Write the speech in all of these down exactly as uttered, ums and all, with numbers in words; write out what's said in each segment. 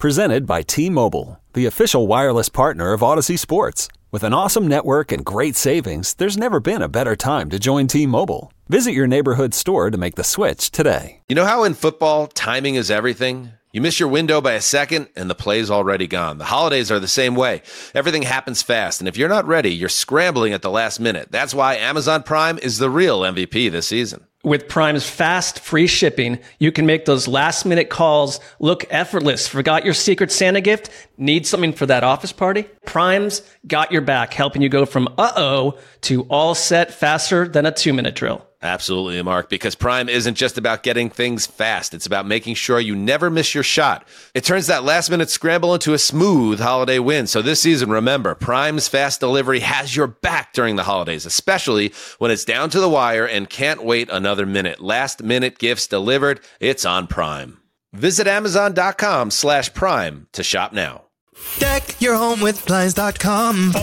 Presented by T-Mobile, the official wireless partner of Odyssey Sports. With an awesome network and great savings, there's never been a better time to join T-Mobile. Visit your neighborhood store to make the switch today. You know how in football, timing is everything? You miss your window by a second, and the play's already gone. The holidays are the same way. Everything happens fast, and if you're not ready, you're scrambling at the last minute. That's why Amazon Prime is the real M V P this season. With Prime's fast, free shipping, you can make those last-minute calls look effortless. Forgot your Secret Santa gift? Need something for that office party? Prime's got your back, helping you go from uh-oh to all set faster than a two-minute drill. Absolutely, Mark, because Prime isn't just about getting things fast. It's about making sure you never miss your shot. It turns that last-minute scramble into a smooth holiday win. So this season, remember, Prime's fast delivery has your back during the holidays, especially when it's down to the wire and can't wait another minute. Last-minute gifts delivered, it's on Prime. Visit Amazon.com slash Prime to shop now. Deck your home with Blinds dot com.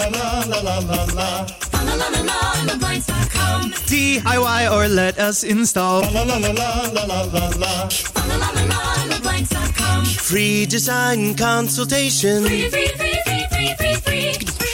D I Y or let us install. Free design consultation. Free, free, free, free, free, free, free.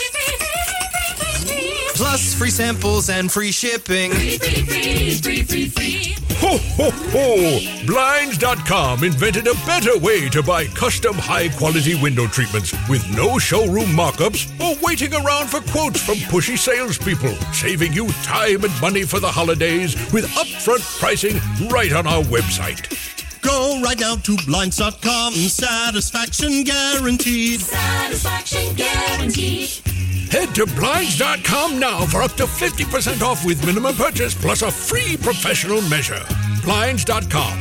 Plus free samples and free shipping. Free, free, free, free, free, free. Ho, ho, ho! Blinds dot com invented a better way to buy custom high-quality window treatments with no showroom mock-ups or waiting around for quotes from pushy salespeople, saving you time and money for the holidays with upfront pricing right on our website. Go right now to Blinds dot com. Satisfaction guaranteed. Satisfaction guaranteed. Head to Blinds dot com now for up to fifty percent off with minimum purchase plus a free professional measure. Blinds dot com.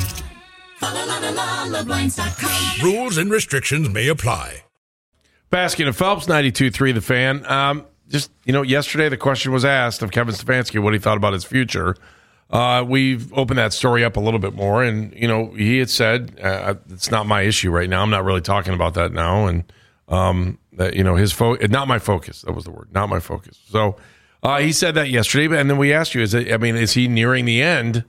Blinds dot com. Rules and restrictions may apply. Baskin and Phelps, ninety-two point three The Fan. Um, just, you know, yesterday the question was asked of Kevin Stefanski what he thought about his future. Uh, we've opened that story up a little bit more, and, you know, he had said, uh, it's not my issue right now. I'm not really talking about that now, and um, that, you know, his fo- not my focus. That was the word, not my focus. So uh, he said that yesterday, and then we asked you, is it, I mean, is he nearing the end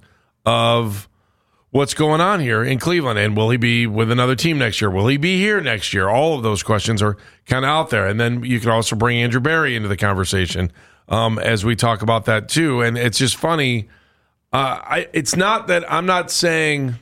of what's going on here in Cleveland, and will he be with another team next year? Will he be here next year? All of those questions are kind of out there, and then you can also bring Andrew Berry into the conversation um, as we talk about that too, and it's just funny. Uh, I, it's not that I'm not saying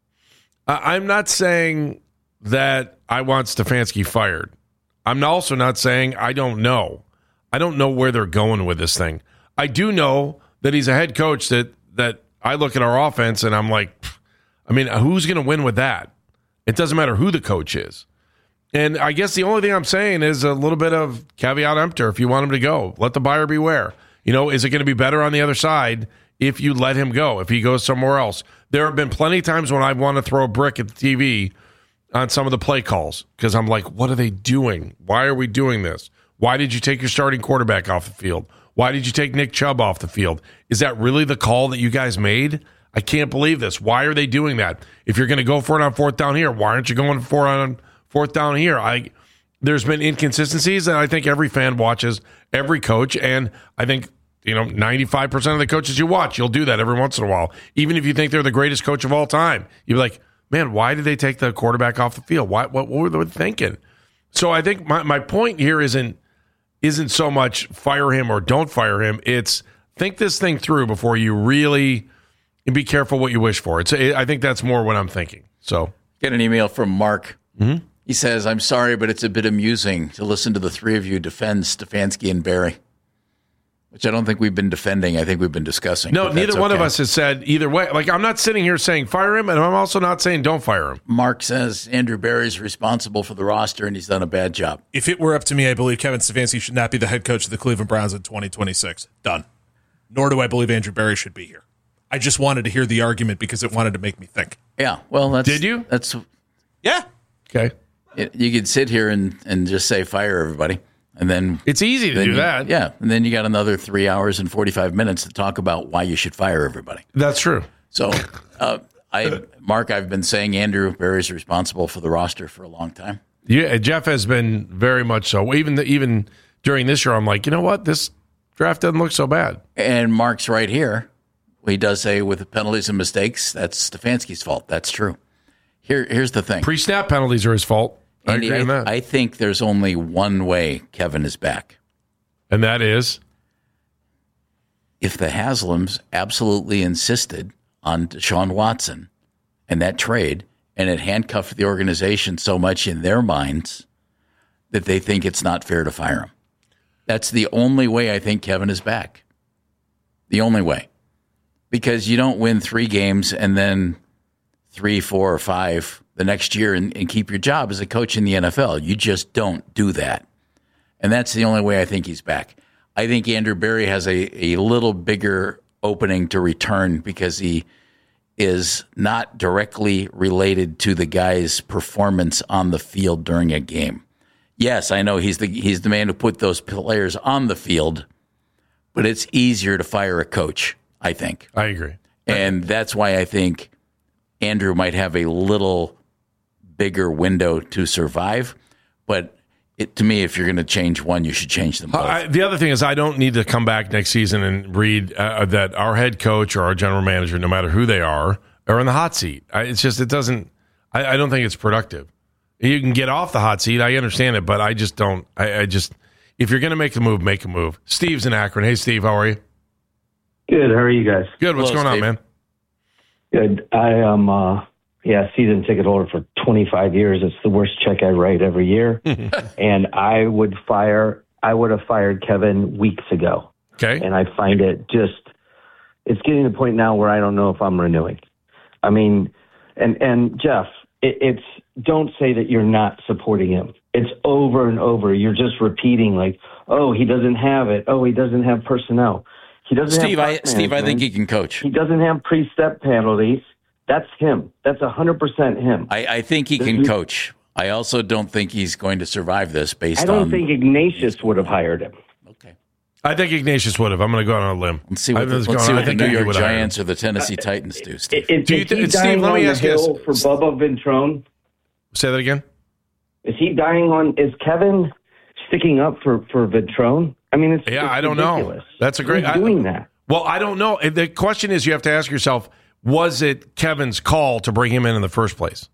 uh, I'm not saying that I want Stefanski fired. I'm also not saying I don't know. I don't know where they're going with this thing. I do know that he's a head coach that that I look at our offense and I'm like, I mean, who's going to win with that? It doesn't matter who the coach is. And I guess the only thing I'm saying is a little bit of caveat emptor. If you want him to go, let the buyer beware. You know, is it going to be better on the other side if you let him go, if he goes somewhere else? There have been plenty of times when I want to throw a brick at the T V on some of the play calls because I'm like, what are they doing? Why are we doing this? Why did you take your starting quarterback off the field? Why did you take Nick Chubb off the field? Is that really the call that you guys made? I can't believe this. Why are they doing that? If you're going to go for it on fourth down here, why aren't you going for it on fourth down here? I There's been inconsistencies that I think every fan watches, every coach, and I think you know, ninety-five percent of the coaches you watch, you'll do that every once in a while. Even if you think they're the greatest coach of all time, you're like, man, why did they take the quarterback off the field? Why, what, what were they thinking? So I think my, my point here isn't isn't so much fire him or don't fire him. It's think this thing through before you really and be careful what you wish for. It's I think that's more what I'm thinking. So get an email from Mark. Mm-hmm. He says, I'm sorry, but it's a bit amusing to listen to the three of you defend Stefanski and Berry. Which I don't think we've been defending. I think we've been discussing. No, neither okay. one of us has said either way. Like, I'm not sitting here saying fire him, and I'm also not saying don't fire him. Mark says Andrew Berry's responsible for the roster, and he's done a bad job. If it were up to me, I believe Kevin Stefanski should not be the head coach of the Cleveland Browns in twenty twenty-six. Done. Nor do I believe Andrew Berry should be here. I just wanted to hear the argument because it wanted to make me think. Yeah, well, that's... Did you? That's... Yeah. Okay. It, you could sit here and, and just say fire everybody. And then it's easy to do you, that. Yeah. And then you got another three hours and forty-five minutes to talk about why you should fire everybody. That's true. So, uh, I, Mark, I've been saying Andrew Berry's responsible for the roster for a long time. Yeah, Jeff has been very much so. Even the, even during this year, I'm like, you know what? This draft doesn't look so bad. And Mark's right here. He does say with the penalties and mistakes, that's Stefanski's fault. That's true. Here, here's the thing. Pre-snap penalties are his fault. I Andy, agree on I, that. I think there's only one way Kevin is back. And that is? If the Haslams absolutely insisted on Deshaun Watson and that trade, and it handcuffed the organization so much in their minds that they think it's not fair to fire him. That's the only way I think Kevin is back. The only way. Because you don't win three games and then three, four, or five the next year and, and keep your job as a coach in the N F L. You just don't do that. And that's the only way I think he's back. I think Andrew Berry has a, a little bigger opening to return because he is not directly related to the guy's performance on the field during a game. Yes, I know he's the he's the man who put those players on the field, but it's easier to fire a coach, I think. I agree. And that's why I think Andrew might have a little bigger window to survive. But it, to me, if you're going to change one, you should change them both. I, the other thing is I don't need to come back next season and read uh, that our head coach or our general manager, no matter who they are, are in the hot seat. I, it's just, it doesn't, I, I don't think it's productive. You can get off the hot seat. I understand it, but I just don't, I, I just, if you're going to make a move, make a move. Steve's in Akron. Hey, Steve, how are you? Good. How are you guys? Good. What's Hello, going Steve. on, man? Good. I am, uh, yeah, season ticket holder for twenty-five years. It's the worst check I write every year. And I would fire, I would have fired Kevin weeks ago. Okay. And I find it just, it's getting to the point now where I don't know if I'm renewing. I mean, and, and Jeff, it, it's, don't say that you're not supporting him. It's over and over. You're just repeating like, oh, he doesn't have it. Oh, he doesn't have personnel. He doesn't Steve, have I, Steve, I think management. he can coach. He doesn't have pre-step penalties. That's him. That's one hundred percent him. I, I think he can coach. I also don't think he's going to survive this based I don't on. think Ignatius would have hired him. Okay. I think Ignatius would have. I'm going to go on a limb. Let's see what I the, was let's going- see I what the think New he York would hire him. Giants or the Tennessee Titans do, Steve. Is, Do you is th- he Steve, dying let me on ask the you this. hill for Bubba Ventrone? Say that again? Is he dying on? Is Kevin sticking up for for Ventrone? I mean, it's Yeah, it's I don't know. ridiculous. That's a great. Who's I- doing that. Well, I don't know. The question is, you have to ask yourself: was it Kevin's call to bring him in in the first place?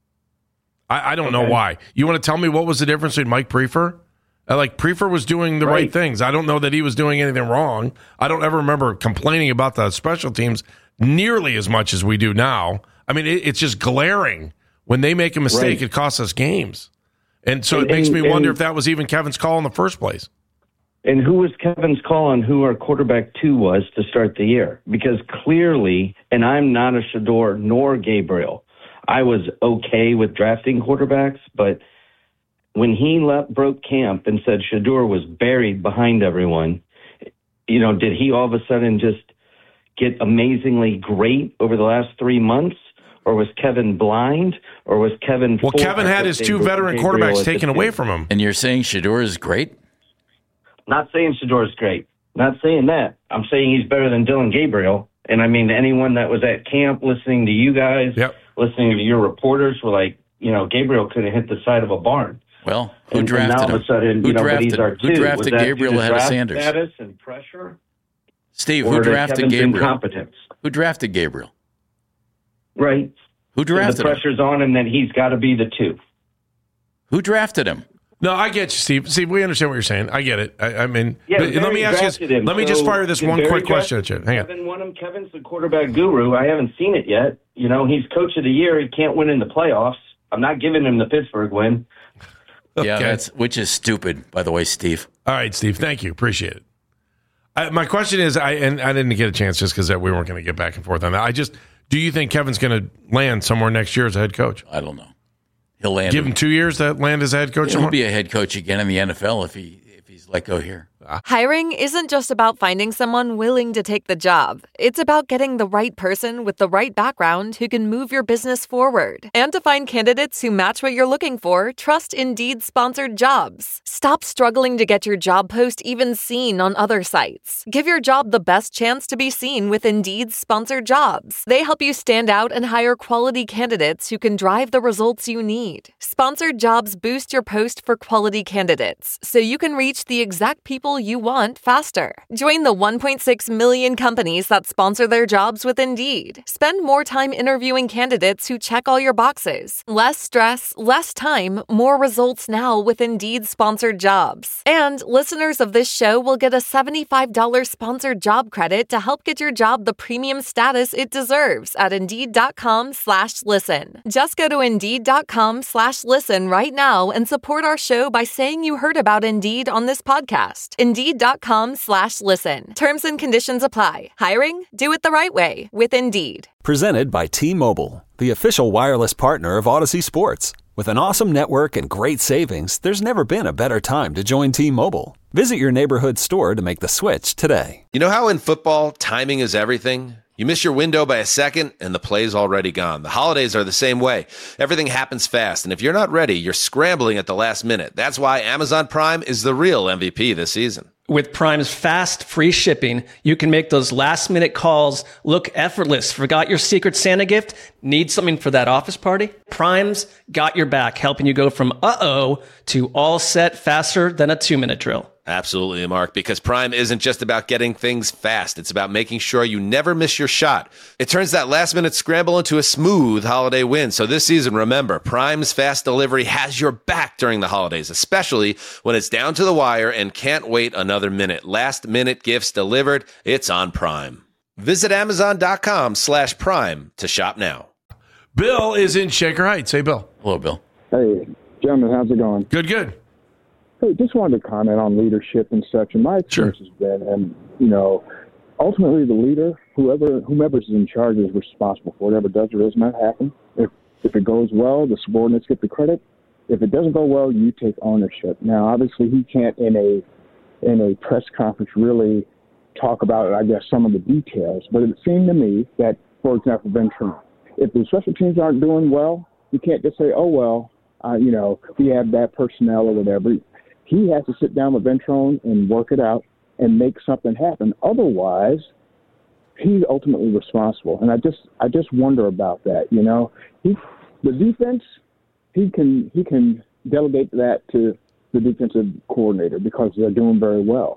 I, I don't know Okay. why. You want to tell me what was the difference between Mike Prefer? Uh, like Prefer was doing the right. Right. things. I don't know that he was doing anything wrong. I don't ever remember complaining about the special teams nearly as much as we do now. I mean, it, it's just glaring when they make a mistake. Right. It costs us games, and so And- it makes me and- wonder and- if that was even Kevin's call in the first place. And who was Kevin's call on who our quarterback two was to start the year? Because clearly, and I'm not a Shador nor Gabriel, I was okay with drafting quarterbacks, but when he left, broke camp and said Shador was buried behind everyone, you know, did he all of a sudden just get amazingly great over the last three months? Or was Kevin blind? Or was Kevin... Well, full Kevin had his two expectation veteran Gabriel quarterbacks at the taken two? away from him. And you're saying Shador is great? Not saying Shador's great. Not saying that. I'm saying he's better than Dylan Gabriel. And I mean, anyone that was at camp listening to you guys, Yep. listening to your reporters were like, you know, Gabriel could have hit the side of a barn. Well, who And- drafted and now him? all of a sudden, who you know, but drafted, he's our two. who drafted Was that Gabriel due to ahead of draft Sanders? Status and pressure? Steve, Or who to drafted Kevin's Gabriel? incompetence? Who drafted Gabriel? Right. Who drafted the him? pressure's on him that he's got to be the two. Who drafted him? No, I get you, Steve. Steve, we understand what you're saying. I get it. I, I mean, Yeah, but let Barry me ask drafted you. him. Let me So just fire this did one Barry quick draft- question at you. Hang on. Kevin won him. Kevin's the quarterback guru. I haven't seen it yet. You know, he's coach of the year. He can't win in the playoffs. I'm not giving him the Pittsburgh win. Yeah, Okay. that's which is stupid, by the way, Steve. All right, Steve. Thank you. Appreciate it. I, my question is, I and I didn't get a chance just because we weren't going to get back and forth on that. I just, do you think Kevin's going to land somewhere next year as a head coach? I don't know. He'll land. Give him two years to land as a head coach. He'll somewhere? be a head coach again in the N F L if he if he's let go here. Hiring isn't just about finding someone willing to take the job. It's about getting the right person with the right background who can move your business forward. And to find candidates who match what you're looking for, trust Indeed sponsored jobs. Stop struggling to get your job post even seen on other sites. Give your job the best chance to be seen with Indeed sponsored jobs. They help you stand out and hire quality candidates who can drive the results you need. Sponsored jobs boost your post for quality candidates, so you can reach the exact people people you want faster. Join the one point six million companies that sponsor their jobs with Indeed. Spend more time interviewing candidates who check all your boxes. Less stress, less time, more results now with Indeed sponsored jobs. And listeners of this show will get a seventy-five dollars sponsored job credit to help get your job the premium status it deserves at Indeed.com slash listen. Just go to Indeed.com slash listen right now and support our show by saying you heard about Indeed on this podcast. Indeed.com slash listen. Terms and conditions apply. Hiring? Do it the right way with Indeed. Presented by T-Mobile, the official wireless partner of Odyssey Sports. With an awesome network and great savings, there's never been a better time to join T-Mobile. Visit your neighborhood store to make the switch today. You know how in football, timing is everything? You miss your window by a second, and the play's already gone. The holidays are the same way. Everything happens fast, and if you're not ready, you're scrambling at the last minute. That's why Amazon Prime is the real M V P this season. With Prime's fast, free shipping, you can make those last-minute calls look effortless. Forgot your Secret Santa gift? Need something for that office party? Prime's got your back, helping you go from uh-oh to all set faster than a two-minute drill. Absolutely, Mark, because Prime isn't just about getting things fast. It's about making sure you never miss your shot. It turns that last-minute scramble into a smooth holiday win. So this season, remember, Prime's fast delivery has your back during the holidays, especially when it's down to the wire and can't wait another minute. Last-minute gifts delivered, it's on Prime. Visit Amazon.com slash Prime to shop now. Bill is in Shaker Heights. Hey, Bill. Hello, Bill. Hey, gentlemen, how's it going? Good, good. Hey, just wanted to comment on leadership and such. And my experience Sure. has been, and you know, ultimately the leader, whoever whomever's in charge, is responsible for whatever does or does not happen. If if it goes well, the subordinates get the credit. If it doesn't go well, you take ownership. Now, obviously, he can't in a in a press conference really talk about, I guess, some of the details. But it seemed to me that, for example, Ventrone, if the special teams aren't doing well, you can't just say, "Oh well, uh, you know, we have bad personnel or whatever." He has to sit down with Ventrone and work it out and make something happen. Otherwise, he's ultimately responsible. And I just, I just wonder about that. You know, he, the defense, he can, he can delegate that to the defensive coordinator because they're doing very well.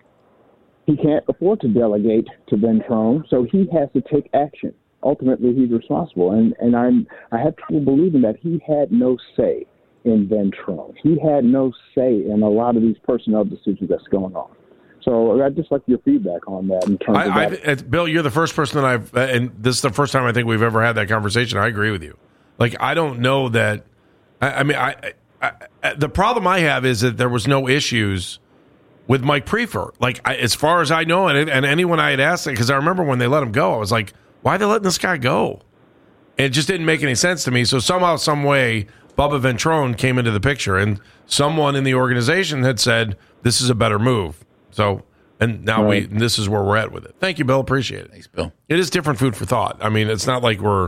He can't afford to delegate to Ventrone, so he has to take action. Ultimately, he's responsible. And and I'm, I have trouble believing that he had no say in Ventrone. He had no say in a lot of these personnel decisions that's going on. So I'd just like your feedback on that in terms I, of that. I, Bill, you're the first person that I've, and this is the first time I think we've ever had that conversation. I agree with you. Like, I don't know that, I, I mean, I, I, I the problem I have is that there was no issues with Mike Prefer. Like, I, as far as I know, and, and anyone I had asked, because I remember when they let him go, I was like, why are they letting this guy go? And it just didn't make any sense to me. So somehow, some way, Bubba Ventrone came into the picture, and someone in the organization had said, this is a better move. So, and now right. we, this is where we're at with it. Thank you, Bill. Appreciate it. Thanks, Bill. It is different food for thought. I mean, it's not like we're,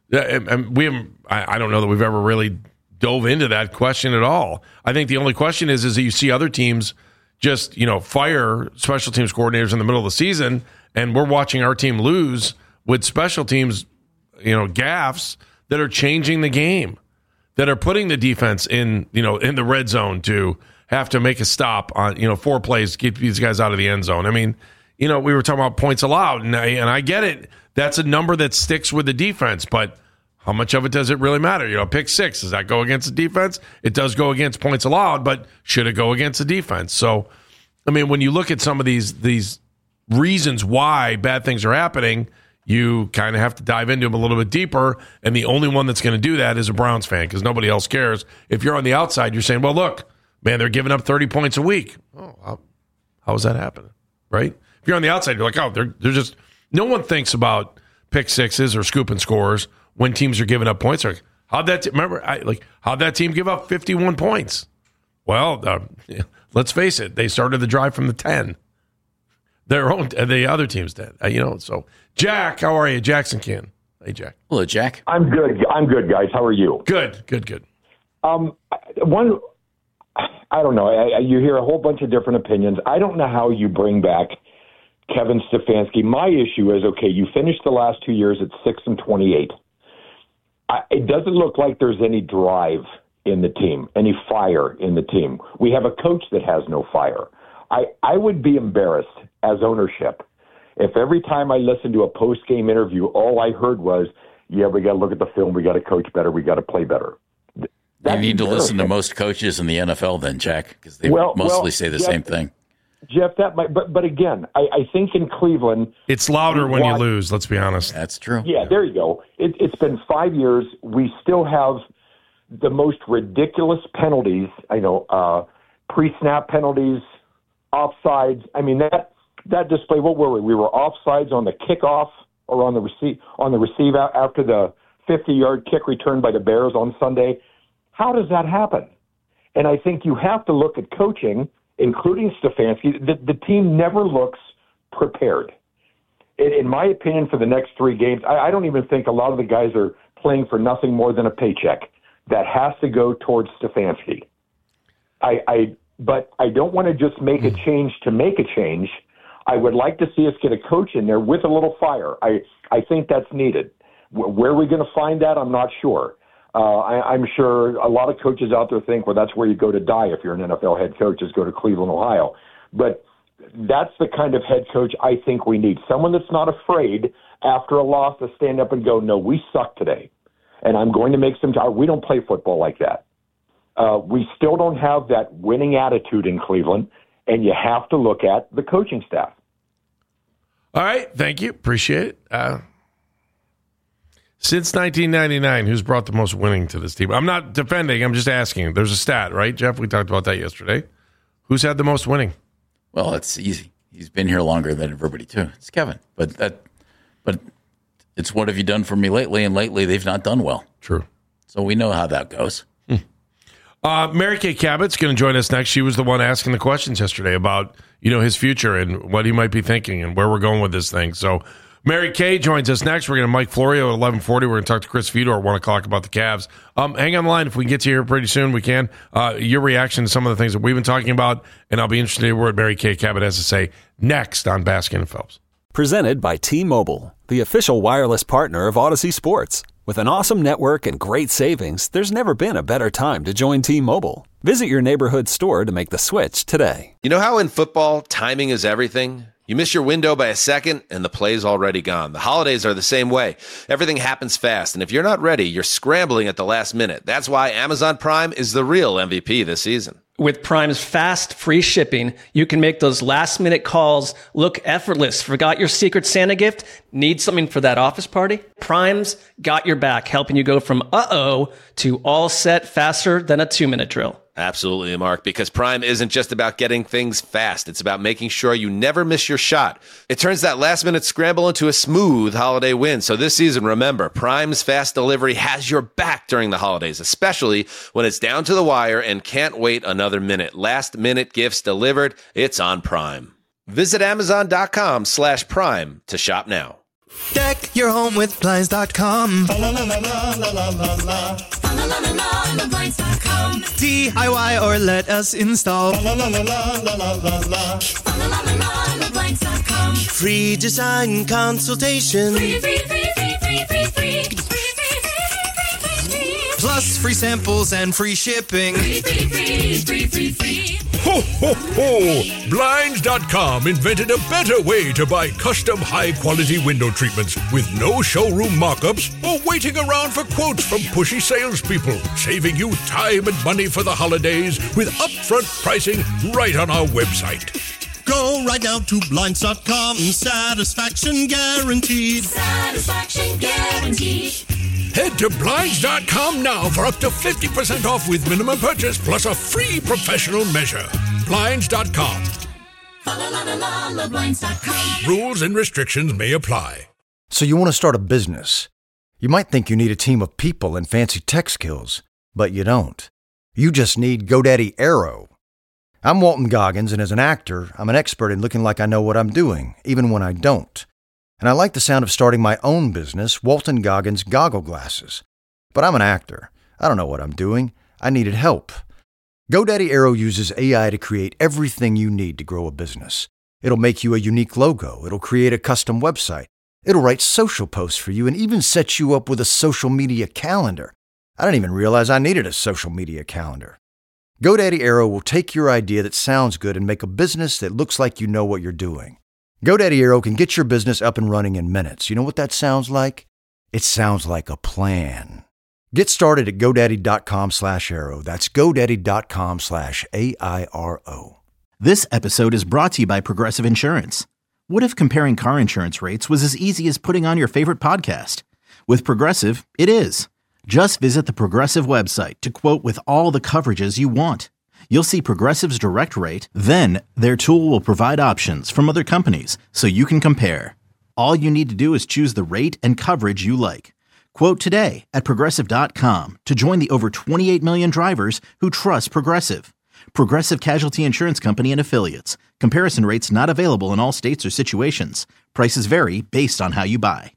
we haven't, I don't know that we've ever really dove into that question at all. I think the only question is, is that you see other teams just, you know, fire special teams coordinators in the middle of the season, and we're watching our team lose with special teams, you know, gaffes that are changing the game, that are putting the defense in, you know, in the red zone to have to make a stop on, you know, four plays, keep these guys out of the end zone. I mean, you know, we were talking about points allowed, and I, and I get it. That's a number that sticks with the defense, but how much of it does it really matter? You know, pick six, does that go against the defense? It does go against points allowed, but should it go against the defense? So, I mean, when you look at some of these these reasons why bad things are happening, you kind of have to dive into them a little bit deeper, and the only one that's going to do that is a Browns fan because nobody else cares. If you're on the outside, you're saying, well, look, man, they're giving up thirty points a week. Oh, how, how is that happening, right? If you're on the outside, you're like, oh, they're, they're just – no one thinks about pick sixes or scooping scores when teams are giving up points. Like, how'd that – remember, I, like, how'd that team give up fifty-one points? Well, uh, let's face it, they started the drive from the ten. Their own, the other teams did, uh, you know. So, Jack, how are you? Jackson Can. Hey, Jack. Hello, Jack. I'm good. I'm good, guys. How are you? Good, good, good. Um, one, I don't know. I, I, you hear a whole bunch of different opinions. I don't know how you bring back Kevin Stefanski. My issue is, okay, you finished the last two years at six and twenty-eight. I, it doesn't look like there's any drive in the team, any fire in the team. We have a coach that has no fire. I, I would be embarrassed as ownership if every time I listened to a post-game interview, all I heard was, yeah, we got to look at the film, we got to coach better, we got to play better. That's you need to listen to most coaches in the N F L then, Jack, because they well, mostly well, say the Jeff, same thing. Jeff, that might, but, but again, I, I think in Cleveland... It's louder when watch, you lose, let's be honest. That's true. Yeah, there you go. It, it's been five years. We still have the most ridiculous penalties, I know, uh, pre-snap penalties, offsides. I mean, that that display, what were we? We were offsides on the kickoff or on the receive on the receive after the fifty-yard kick return by the Bears on Sunday. How does that happen? And I think you have to look at coaching, including Stefanski. The, the team never looks prepared. In, in my opinion, for the next three games, I, I don't even think a lot of the guys are playing for nothing more than a paycheck. That has to go towards Stefanski. I, I but I don't want to just make a change to make a change. I would like to see us get a coach in there with a little fire. I, I think that's needed. Where are we going to find that? I'm not sure. Uh, I, I'm sure a lot of coaches out there think, well, that's where you go to die if you're an N F L head coach, is go to Cleveland, Ohio. But that's the kind of head coach I think we need. Someone that's not afraid after a loss to stand up and go, no, we suck today, and I'm going to make some time. We don't play football like that. Uh, we still don't have that winning attitude in Cleveland, and you have to look at the coaching staff. All right, thank you. Appreciate it. Uh, since nineteen ninety-nine, who's brought the most winning to this team? I'm not defending. I'm just asking. There's a stat, right, Jeff? We talked about that yesterday. Who's had the most winning? Well, it's easy. He's been here longer than everybody, too. It's Kevin. But that, but it's what have you done for me lately? And lately, they've not done well. True. So we know how that goes. Hmm. Uh, Mary Kay Cabot's going to join us next. She was the one asking the questions yesterday about, you know, his future and what he might be thinking and where we're going with this thing. So Mary Kay joins us next. We're going to Mike Florio at eleven forty. We're going to talk to Chris Fedor at one o'clock about the Cavs. Um, hang on the line. If we can get to you here pretty soon, we can. Uh, your reaction to some of the things that we've been talking about, and I'll be interested in what Mary Kay Cabot has to say next on Baskin and Phelps. Presented by T-Mobile, the official wireless partner of Odyssey Sports. With an awesome network and great savings, there's never been a better time to join T-Mobile. Visit your neighborhood store to make the switch today. You know how in football, timing is everything? You miss your window by a second, and the play's already gone. The holidays are the same way. Everything happens fast, and if you're not ready, you're scrambling at the last minute. That's why Amazon Prime is the real M V P this season. With Prime's fast, free shipping, you can make those last-minute calls look effortless. Forgot your Secret Santa gift? Need something for that office party? Prime's got your back, helping you go from uh-oh to all set faster than a two-minute drill. Absolutely, Mark, because Prime isn't just about getting things fast. It's about making sure you never miss your shot. It turns that last-minute scramble into a smooth holiday win. So this season, remember, Prime's fast delivery has your back during the holidays, especially when it's down to the wire and can't wait another minute. Last-minute gifts delivered, it's on Prime. Visit Amazon.com slash Prime to shop now. Deck your home with Blinds dot com. La la la la la la la la. La la la la la Blinds dot com. D I Y or let us install. La la la la la la la la. La la la la la Blinds dot com. Free design consultation. Free, free, free, free, free, free, free. Free, free, free, free, free. Plus free samples and free shipping. Free, free, free, free, free, free. Ho, ho, ho! Blinds dot com invented a better way to buy custom high-quality window treatments with no showroom mock-ups or waiting around for quotes from pushy salespeople, saving you time and money for the holidays with upfront pricing right on our website. Go right now to Blinds dot com. Satisfaction guaranteed. Satisfaction guaranteed. Head to Blinds dot com now for up to fifty percent off with minimum purchase plus a free professional measure. Blinds dot com. La la la la la Blinds dot com. Rules and restrictions may apply. So you want to start a business. You might think you need a team of people and fancy tech skills, but you don't. You just need GoDaddy Aero. I'm Walton Goggins, and as an actor, I'm an expert in looking like I know what I'm doing, even when I don't. And I like the sound of starting my own business, Walton Goggins Goggle Glasses. But I'm an actor. I don't know what I'm doing. I needed help. GoDaddy Aero uses A I to create everything you need to grow a business. It'll make you a unique logo. It'll create a custom website. It'll write social posts for you and even set you up with a social media calendar. I didn't even realize I needed a social media calendar. GoDaddy Aero will take your idea that sounds good and make a business that looks like you know what you're doing. GoDaddy Aero can get your business up and running in minutes. You know what that sounds like? It sounds like a plan. Get started at GoDaddy.com slash Aero. That's GoDaddy.com slash A I R O. This episode is brought to you by Progressive Insurance. What if comparing car insurance rates was as easy as putting on your favorite podcast? With Progressive, it is. Just visit the Progressive website to quote with all the coverages you want. You'll see Progressive's direct rate, then their tool will provide options from other companies so you can compare. All you need to do is choose the rate and coverage you like. Quote today at Progressive dot com to join the over twenty-eight million drivers who trust Progressive. Progressive Casualty Insurance Company and Affiliates. Comparison rates not available in all states or situations. Prices vary based on how you buy.